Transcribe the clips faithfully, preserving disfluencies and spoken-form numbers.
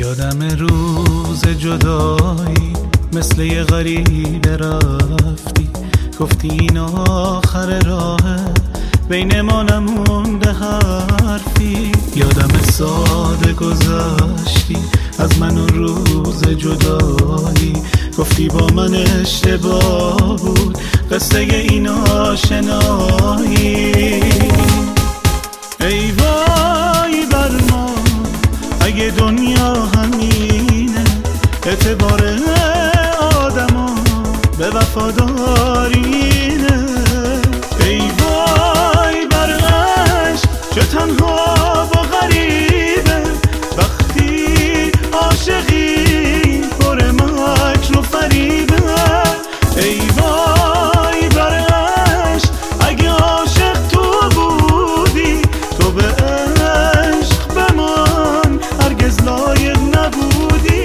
یادم روز جدایی مثل یه غریب رفتی، گفتی این آخر راهه بین ما نمونده حرفی. یادم ساده گذشتی از من و روز جدایی، گفتی با من اشتباه بود قصه این آشنایی. ای وای بر ما اگه دنیا همینه، اعتبار آدما به وفادارینه. ای وای بر عشق چه تنها و غریبه، وقتی عاشقی پر مکر و فریبه. ای وای بر عشق اگه عاشق تو بودی، تو به عشق بمان هرگز لایق نبودی.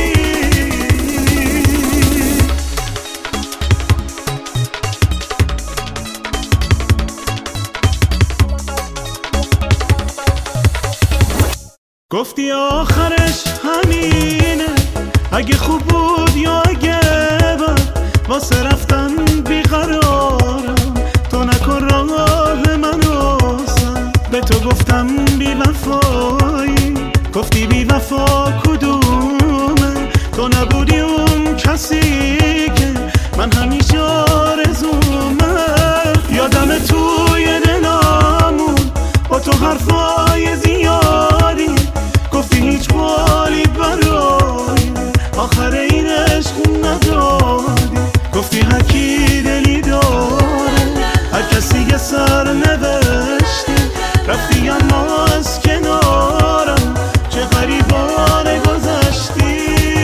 گفتی آخرش همینه، اگه خوب بود یا اگه بد، واسه رفتن بیقرارم، تو نکن راه من روزم. به تو گفتم بی وفایی، گفتی بی وفا کدومه، تو نبودی اون کسی که من همیشه آرزومه. یادم توی دلامون با تو حرفای زیادی، گفتی هیچ حالی برای آخر این عشق نداری. گفتی هر کی دلی داره، هر کسی یه سر نوشتی، رفتی اما از کنارم چه غریبانه گذشتی.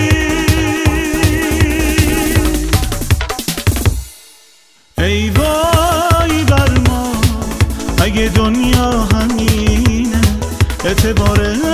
ای وای بر ما اگه دنیا همینه، اعتبار